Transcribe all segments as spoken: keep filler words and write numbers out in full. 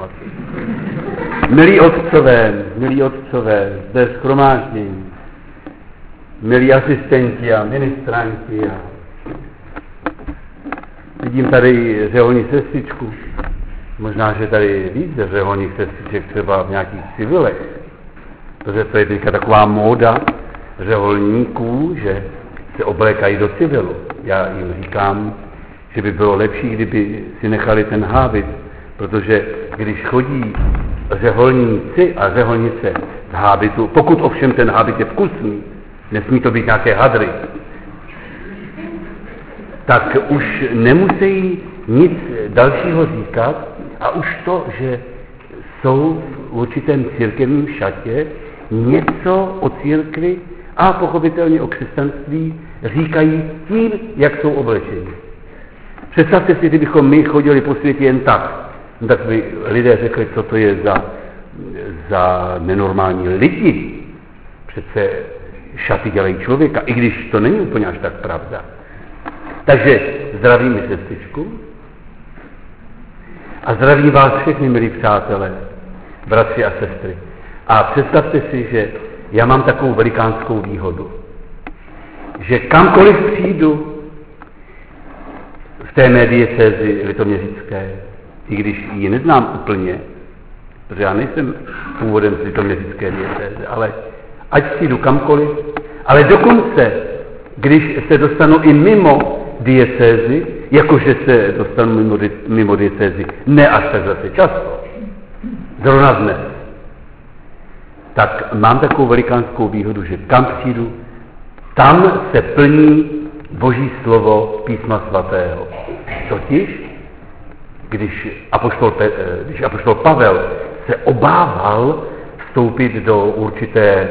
svatý. Milí otcové, milí otcové, zde shromáždění, milí asistenti a ministranti a vidím tady řeholní sestřičku, možná, že tady víc řeholních sestřiček třeba v nějakých civilech, protože to je teďka taková móda řeholníků, že se oblékají do civilu. Já jim říkám, že by bylo lepší, kdyby si nechali ten hábit, protože když chodí řeholníci a řeholnice v hábitu, pokud ovšem ten hábit je vkusný, nesmí to být nějaké hadry, tak už nemusí nic dalšího říkat a už to, že jsou v určitém církevním šatě, něco o církvi a pochopitelně o křesťanství říkají tím, jak jsou oblečeni. Představte si, kdybychom my chodili po světě jen tak, tak by lidé řekli, co to je za, za nenormální lidi. Přece šaty dělají člověka, i když to není úplně až tak pravda. Takže zdravím sestřičku a zdravím vás všechny, milí přátelé, bratři a sestry. A představte si, že já mám takovou velikánskou výhodu, že kamkoliv přijdu v té mé diecézi litoměřické, i když ji neznám úplně, protože já nejsem původem z litoměřické diecéze, ale ať přijdu kamkoliv, ale dokonce, když se dostanu i mimo diecézi, jakože se dostanu mimo, mimo diecézi, ne až tak zase často, zrovna dnes, tak mám takovou velikánskou výhodu, že kam přijdu, tam se plní Boží slovo Písma svatého. Totiž, když apoštol, když apoštol Pavel se obával vstoupit do určité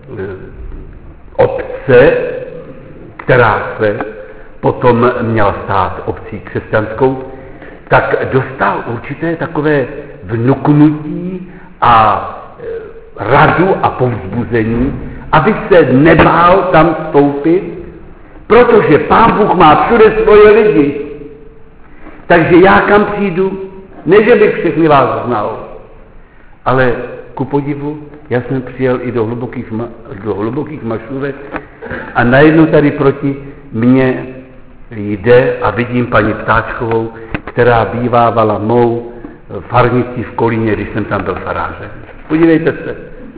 obce, která se potom měla stát obcí křesťanskou, tak dostal určité takové vnuknutí a radu a povzbuzení, aby se nebál tam vstoupit, protože Pán Bůh má všude svoje lidi. Takže já kam přijdu, ne že bych všechny vás znal, ale ku podivu, já jsem přijel i do hlubokých, ma, do hlubokých mašůvek a najednou tady proti mně jde a vidím paní Ptáčkovou, která bývávala mou farnicí v Kolíně, když jsem tam byl farářem. Podívejte se.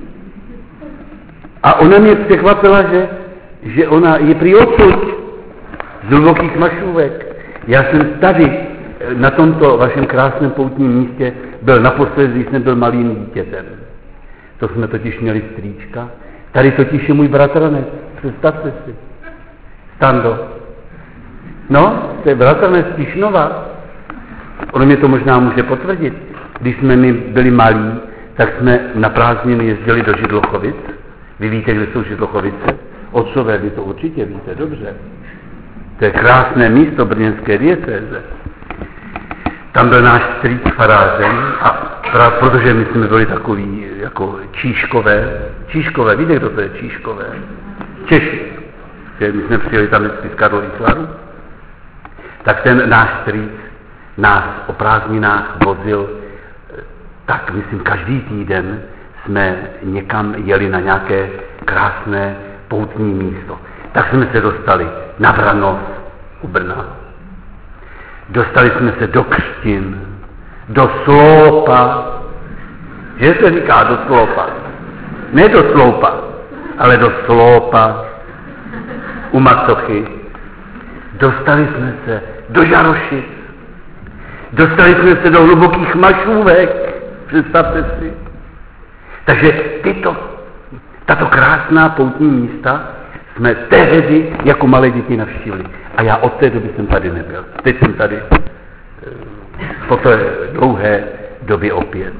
A ona mě překvapila, že, že ona je prý odsud z hlubokých mašůvek. Já jsem tady na tomto vašem krásném poutním místě byl naposledy, když jsem byl malým dítětem. To jsme totiž měli strýčka. Tady totiž je můj bratranec. Představte si. Stando. No, to je bratranec Tišnova. On mě to možná může potvrdit. Když jsme my byli malí, tak jsme na prázdniny jezdili do Židlochovic. Vy víte, kde jsou Židlochovice? Otcové, vy to určitě víte, dobře. To je krásné místo brněnské diecéze. Tam byl náš strýc farářem, a pra, protože my jsme byli takový jako Číškové. Číškové, víte, kdo to je Číškové? Češi. My jsme přijeli tam vždycky z Karlových Varů. Tak ten náš strýc nás o prázdninách vozil, tak myslím každý týden jsme někam jeli na nějaké krásné poutní místo. Tak jsme se dostali na Vranov u Brna. Dostali jsme se do Křtin, do Sloupa, že se říká do Sloupa, ne do Sloupa, ale do Sloupa, u Macochy. Dostali jsme se do Žarošic, dostali jsme se do hlubokých mašůvek, představte si. Takže tyto, tato krásná poutní místa jsme tehdy jako malé děti navštívili. A já od té doby jsem tady nebyl. Teď jsem tady po té dlouhé době opět.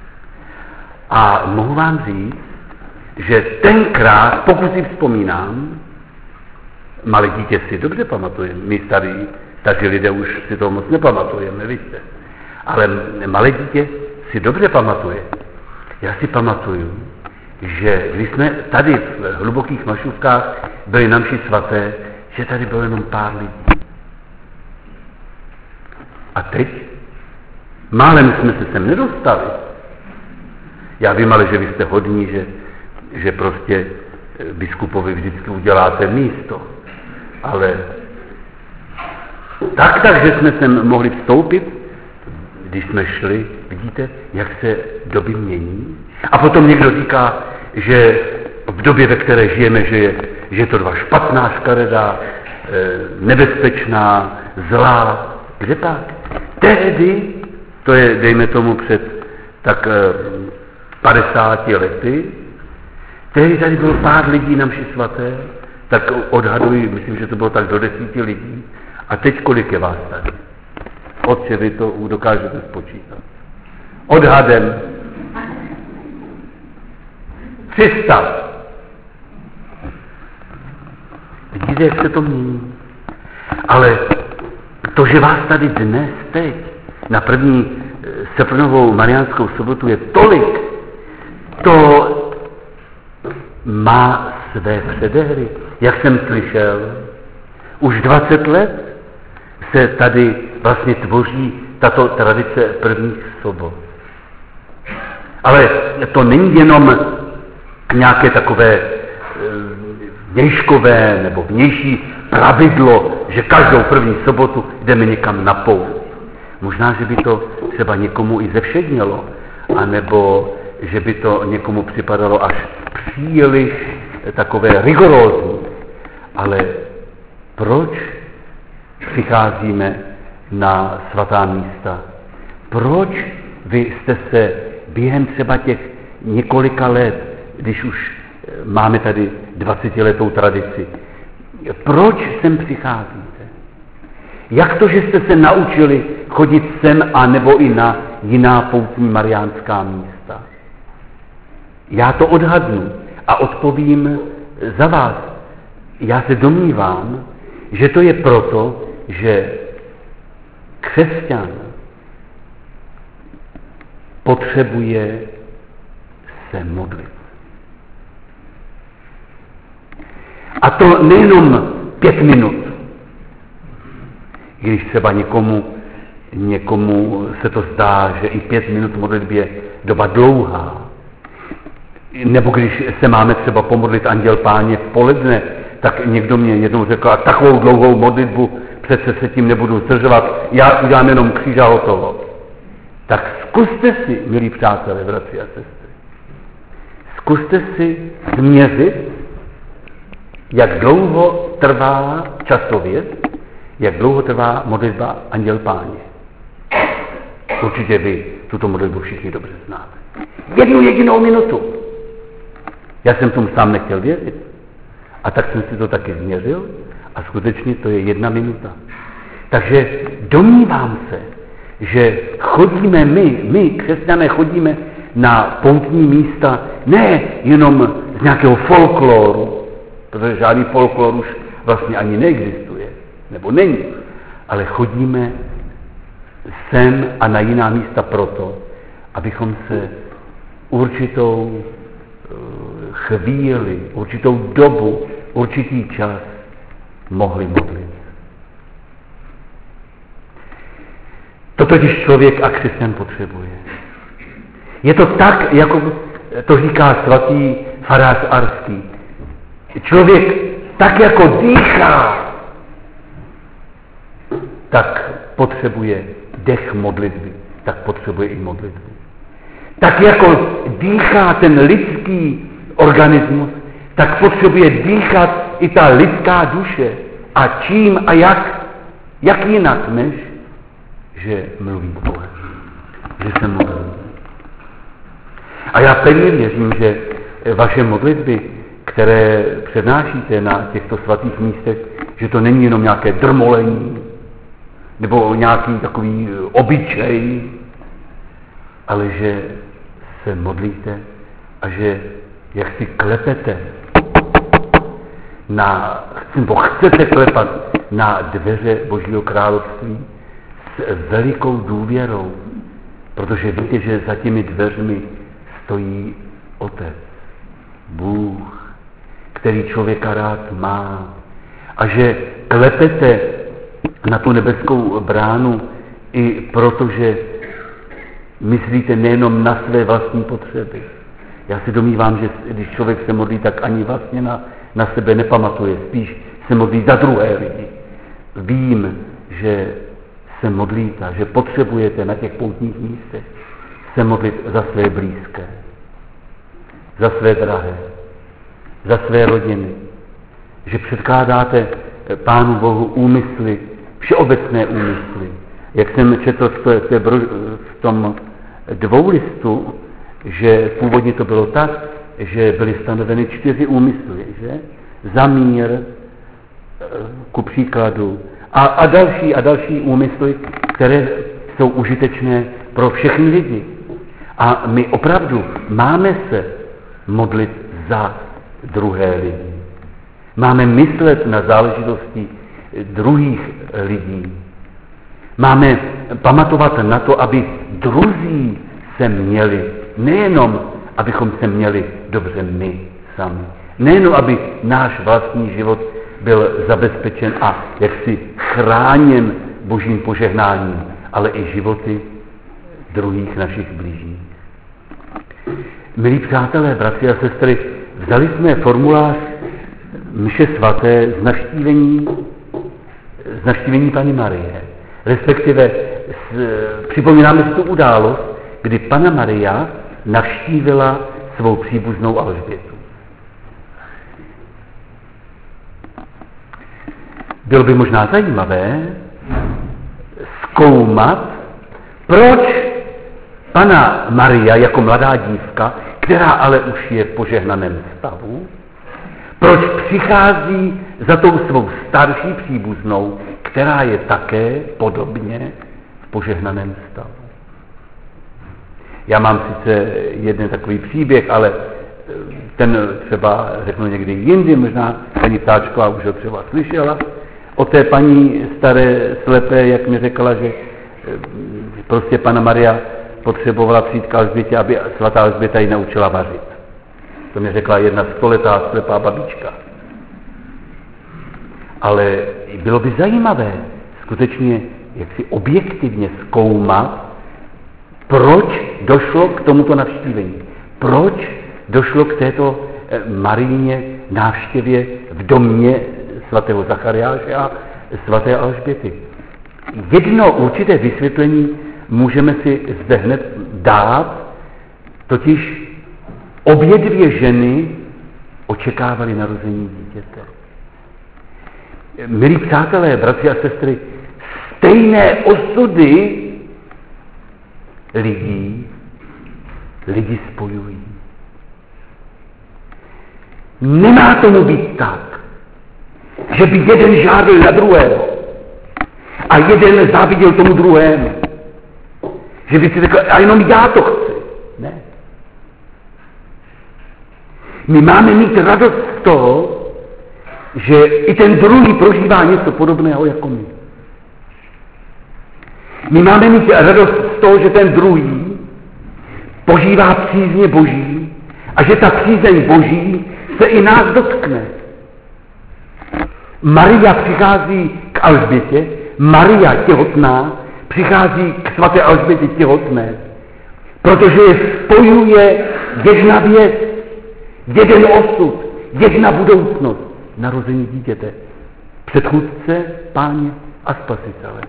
A mohu vám říct, že tenkrát, pokud si vzpomínám, malé dítě si dobře pamatujeme, my starý, staří lidé už si to moc nepamatujeme, víte. Ale malé dítě si dobře pamatuje. Já si pamatuju, že když jsme tady v hlubokých mašůvkách byli na mši svaté, že tady bylo jenom pár lidí. A teď Málem jsme se sem nedostali. Já vím, ale že vy jste hodní, že, že prostě biskupovi vždycky uděláte místo. Ale tak, tak, že jsme sem mohli vstoupit, když jsme šli, vidíte, jak se doby mění. A potom někdo říká, že v době, ve které žijeme, že je, že je to dva špatná, škaredá, nebezpečná, zlá. Kde pak? Tehdy, to je, dejme tomu, před tak padesáti lety, tehdy tady bylo pár lidí na mši svaté, tak odhaduji, myslím, že to bylo tak do desíti lidí. A teď kolik je vás tady? Otče, vy to dokážete spočítat. Odhadem tři sta. Vidíte, jak se to mění. Ale to, že vás tady dnes, teď, na první srpnovou mariánskou sobotu je tolik, to má své předehry. Jak jsem slyšel, už dvacet let se tady vlastně tvoří tato tradice prvních sobot. Ale to není jenom nějaké takové vnějškové nebo vnější pravidlo, že každou první sobotu jdeme někam na pouť. Možná, že by to třeba někomu i zevšednilo, anebo že by to někomu připadalo až příliš takové rigorózní. Ale proč přicházíme na svatá místa? Proč vy jste se během třeba těch několika let, když už máme tady dvacetiletou tradici, proč sem přicházíte? Jak to, že jste se naučili chodit sem a nebo i na jiná poutní mariánská místa? Já to odhadnu a odpovím za vás. Já se domnívám, že to je proto, že křesťan potřebuje se modlit. A to nejenom pět minut. Když třeba někomu, někomu se to zdá, že i pět minut modlitby je doba dlouhá. Nebo když se máme třeba pomodlit Anděl Páně v poledne, tak někdo mě jednou řekl, a takovou dlouhou modlitbu, přece se tím nebudu zdržovat, já udělám jenom kříž a hotovo. Tak zkuste si, milí přátelé, bratři a sestry, zkuste si změřit, jak dlouho trvá časově, jak dlouho trvá modlitba Anděl Páně. Určitě vy tuto modlitbu všichni dobře znáte. Jednu jedinou minutu. Já jsem tomu sám nechtěl věřit. A tak jsem si to taky změřil a skutečně to je jedna minuta. Takže domnívám se, že chodíme my, my křesťané chodíme na poutní místa ne jenom z nějakého folkloru, protože žádný folklor už vlastně ani neexistuje, nebo není, ale chodíme sem a na jiná místa proto, abychom se určitou chvíli, určitou dobu, určitý čas mohli modlit. To totiž člověk a křesťan potřebuje. Je to tak, jako to říká svatý farář Arský. Člověk tak jako dýchá, tak potřebuje dech modlitby, tak potřebuje i modlitbu. Tak jako dýchá ten lidský organismus, tak potřebuje dýchat i ta lidská duše. A čím a jak? Jak jinak, než že mluví Bohem, že se modlí. A já pevně věřím, že vaše modlitby, které přednášíte na těchto svatých místech, že to není jenom nějaké drmolení, nebo nějaký takový obyčej, ale že se modlíte a že jak si klepete na, nebo chcete klepat na dveře Božího království s velikou důvěrou, protože víte, že za těmi dveřmi stojí Otec, Bůh, který člověka rád má, a že klepete na tu nebeskou bránu i protože myslíte nejenom na své vlastní potřeby. Já si domnívám, že když člověk se modlí, tak ani vlastně na, na sebe nepamatuje, spíš se modlí za druhé lidi. Vím, že se modlíte, že potřebujete na těch poutních místech se modlit za své blízké, za své drahé, za své rodiny, že předkládáte Pánu Bohu úmysly, všeobecné úmysly. Jak jsem četl v tom dvoulistu, že původně to bylo tak, že byly stanoveny čtyři úmysly, že? Za mír, ku příkladu, a, a další a další úmysly, které jsou užitečné pro všechny lidi. A my opravdu máme se modlit za druhé lidi. Máme myslet na záležitosti druhých lidí. Máme pamatovat na to, aby druzí se měli, nejenom abychom se měli dobře my sami. Nejenom aby náš vlastní život byl zabezpečen a jaksi chráněn Božím požehnáním, ale i životy druhých našich blížních. Milí přátelé, bratři a sestry, vzali jsme formulář mše svaté z navštívení, z navštívení Panny Marie. Respektive s, připomínáme si tu událost, kdy Panna Maria navštívila svou příbuznou Alžbětu. Bylo by možná zajímavé zkoumat, proč Panna Maria jako mladá dívka, která ale už je v požehnaném stavu, proč přichází za tou svou starší příbuznou, která je také podobně v požehnaném stavu. Já mám sice jeden takový příběh, ale ten třeba řeknu někdy jindy, možná paní Ptáčková už ho třeba slyšela, o té paní staré slepé, jak mi řekla, že prostě Panna Maria potřebovala přijít k Alžbětě, aby svatá Alžběta ji naučila vařit. To mi řekla jedna stoletá slepá babička. Ale bylo by zajímavé skutečně jak si objektivně zkoumat, proč došlo k tomuto navštívení. Proč došlo k této Marijně návštěvě v domě svatého Zachariáše a svaté Alžběty. Jedno určité vysvětlení můžeme si zde hned dát, totiž obě dvě ženy očekávaly narození dítěte. Milí přátelé, bratři a sestry, stejné osudy lidí, lidi spojují. Nemá tomu být tak, že by jeden žádl na druhého a jeden záviděl tomu druhému. Že by si řekl, a jenom já to chci. Ne. My máme mít radost z toho, že i ten druhý prožívá něco podobného jako my. My máme mít radost z toho, že ten druhý požívá přízně Boží a že ta přízeň Boží se i nás dotkne. Maria přichází k Alžbětě, Maria těhotná přichází k svaté Alžbětě těhotné, protože je spojuje jedna věc, jeden osud, jedna budoucnost, narození dítěte, předchůdce, Páně a Spasitele.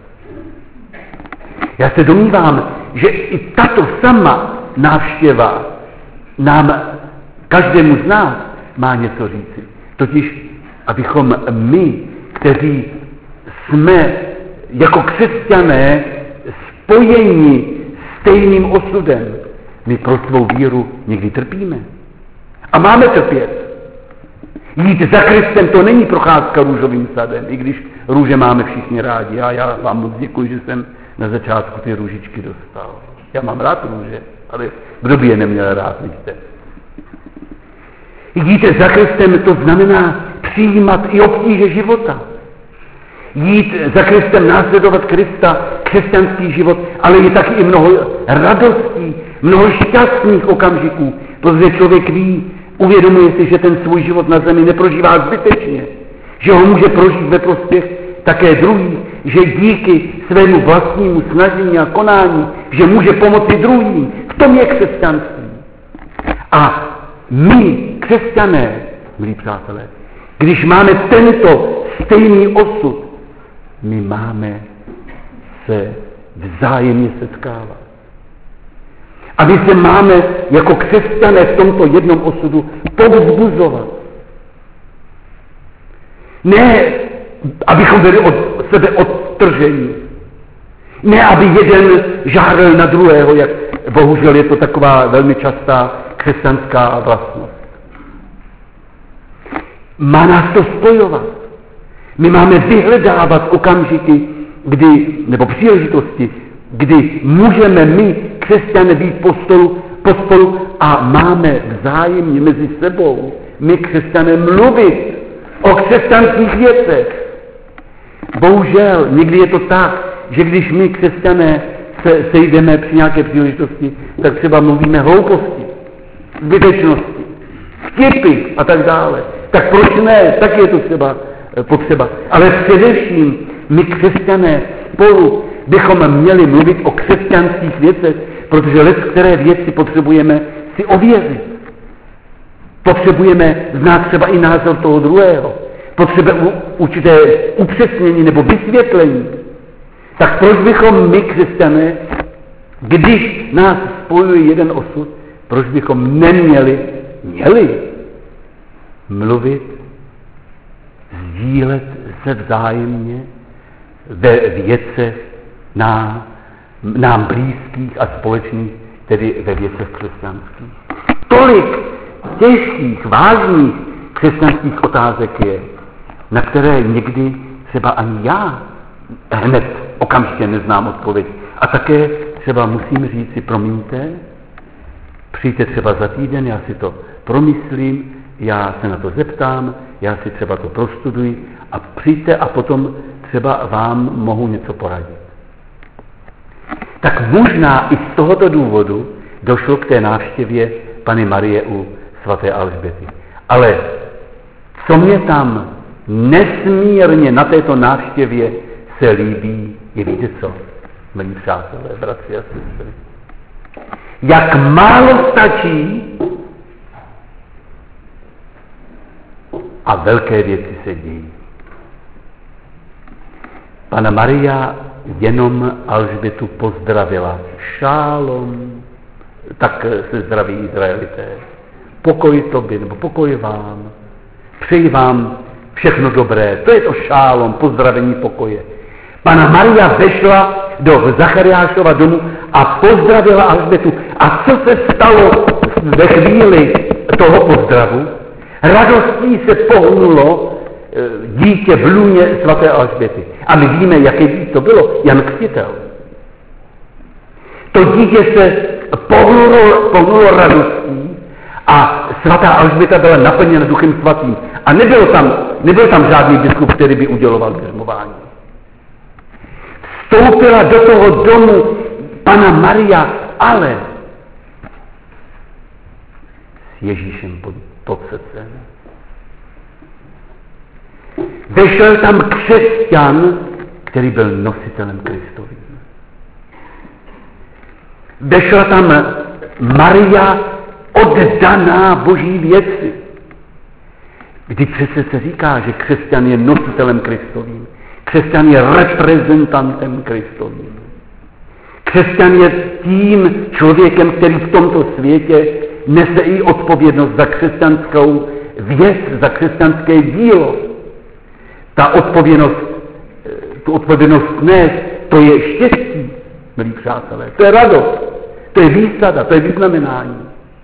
Já se domnívám, že i tato sama návštěva nám, každému z nás, má něco říci. Totiž, abychom my, kteří jsme jako křesťané spojeni stejným osudem, my pro svou víru někdy trpíme. A máme trpět. Jít za Kristem, to není procházka růžovým sadem, i když růže máme všichni rádi. A já vám moc děkuji, že jsem na začátku ty růžičky dostal. Já mám rád růže, ale kdo by je neměl rád, vidíte. Jít za Kristem, to znamená přijímat i obtíže života. Jít za Kristem, následovat Krista, křesťanský život, ale je taky i mnoho radostí, mnoho šťastných okamžiků, protože člověk ví, uvědomuje si, že ten svůj život na zemi neprožívá zbytečně, že ho může prožít ve prospěch také druhý, že díky svému vlastnímu snažení a konání, že může pomoci druhým. V tom je křesťanství. A my, křesťané, milí přátelé, když máme tento stejný osud, my máme se vzájemně setkávat. A my se máme jako křesťané v tomto jednom osudu povzbuzovat. Ne, abychom byli od sebe odtržení. Ne, aby jeden žárlil na druhého, jak bohužel je to taková velmi častá křesťanská vlastnost. Má nás to spojovat. My máme vyhledávat okamžiky, kdy, nebo příležitosti, kdy můžeme my, křesťané, být pospolu, pospolu a máme vzájemně mezi sebou, my, křesťané, mluvit o křesťanských věcech. Bohužel, někdy je to tak, že když my, křesťané, se sejdeme při nějaké příležitosti, tak třeba mluvíme hlouposti, zbytečnosti, vtipy a tak dále. Tak proč ne? Tak je to třeba potřeba. Ale především my, křesťané, spolu bychom měli mluvit o křesťanských věcech, protože let, které věci potřebujeme si ověřit. Potřebujeme znát třeba i názor toho druhého. Potřebujeme určité upřesnění nebo vysvětlení. Tak proč bychom my, křesťané, když nás spojuje jeden osud, proč bychom neměli, měli mluvit, sdílet se vzájemně ve věcech nám, nám blízkých a společných, tedy ve věcech křesťanských. Tolik těžkých, vážných křesťanských otázek je, na které někdy třeba ani já hned okamžitě neznám odpověď. A také třeba musím říct si, promiňte, přijďte třeba za týden, já si to promyslím, já se na to zeptám, já si třeba to prostuduji a přijďte a potom třeba vám mohu něco poradit. Tak možná i z tohoto důvodu došlo k té návštěvě Panny Marie u svaté Alžběty. Ale co mě tam nesmírně na této návštěvě se líbí, je víte co, milí přátelé, bratři a sestry. Jak málo stačí a velké věci se dějí. Panna Maria jenom Alžbětu pozdravila. Šálom, tak se zdraví Izraelité. Pokoj tobě, nebo pokoj vám. Přeji vám všechno dobré. To je to šálom, pozdravení pokoje. Panna Maria vešla do Zachariášova domu a pozdravila Alžbětu. A co se stalo ve chvíli toho pozdravu? Radostí se pohnulo dítě v lůně svaté Alžběty. A my víme, jaké dítě to bylo. Jan Křtitel. To dítě se pohnulo, pohnulo radostí a svatá Alžběta byla naplněna Duchem svatým. A nebyl tam, nebyl tam žádný biskup, který by uděloval běžmování. Vstoupila do toho domu Panna Maria, ale s Ježíšem pod, pod srdcem. Vešel tam křesťan, který byl nositelem Kristovým. Vešla tam Maria oddaná Boží věci. Vždyť přece se říká, že křesťan je nositelem Kristovým. Křesťan je reprezentantem Kristovým. Křesťan je tím člověkem, který v tomto světě nese i odpovědnost za křesťanskou věc, za křesťanské dílo. Ta odpovědnost, tu odpovědnost nést, to je štěstí, milí přátelé, to je radost, to je výsada, to je vyznamenání.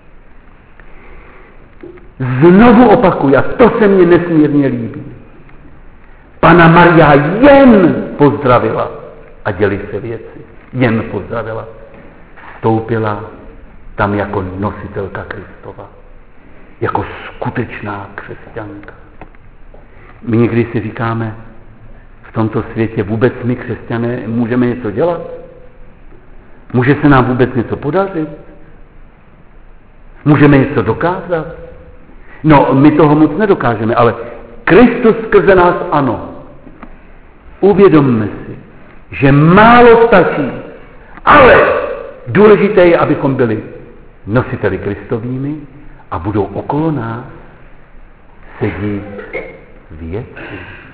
Znovu opakuju, a to se mně nesmírně líbí. Panna Maria jen pozdravila a děli se věci. Jen pozdravila. Vstoupila tam jako nositelka Kristova. Jako skutečná křesťanka. My někdy si říkáme, v tomto světě vůbec my, křesťané, můžeme něco dělat? Může se nám vůbec něco podařit? Můžeme něco dokázat? No, my toho moc nedokážeme, ale Kristus skrze nás ano. Uvědomme si, že málo stačí, ale důležité je, abychom byli nositeli Kristovými a budou okolo nás sedít věci.